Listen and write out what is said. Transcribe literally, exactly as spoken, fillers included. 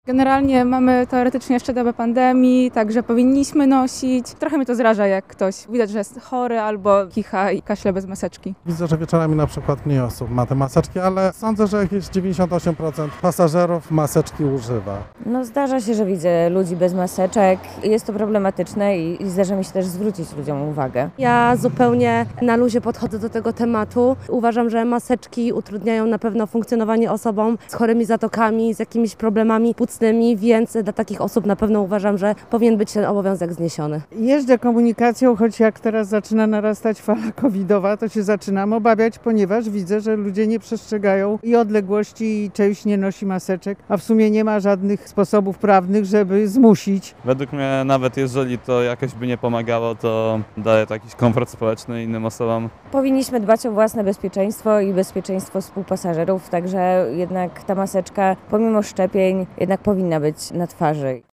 Generalnie mamy teoretycznie jeszcze dobę pandemii, także powinniśmy nosić. Trochę mnie to zraża, jak ktoś widać, że jest chory albo kicha i kaszle bez maseczki. Widzę, że wieczorami na przykład mniej osób ma te maseczki, ale sądzę, że jakieś dziewięćdziesiąt osiem procent pasażerów maseczki używa. No zdarza się, że widzę ludzi bez maseczek. Jest to problematyczne i, i zdarza mi się też zwrócić ludziom uwagę. Ja zupełnie na luzie podchodzę do tego tematu. Uważam, że maseczki utrudniają na pewno funkcjonowanie osobom z chorymi zatokami, z jakimiś problemami płucnymi, więc dla takich osób na pewno uważam, że powinien być ten obowiązek zniesiony. Jeżdżę komunikacją, choć jak teraz zaczyna narastać fala covidowa, to się zaczynam obawiać, ponieważ widzę, że ludzie nie przestrzegają i odległości i część nie nosi maseczek, a w sumie nie ma żadnych sposobów prawnych, żeby zmusić. Według mnie nawet jeżeli to jakoś by nie pomagało, to daje to jakiś komfort społeczny innym osobom. Powinniśmy dbać o własne bezpieczeństwo i bezpieczeństwo współpasażerów, także jednak ta maseczka pomimo szczepień jednak powinna być na twarzy.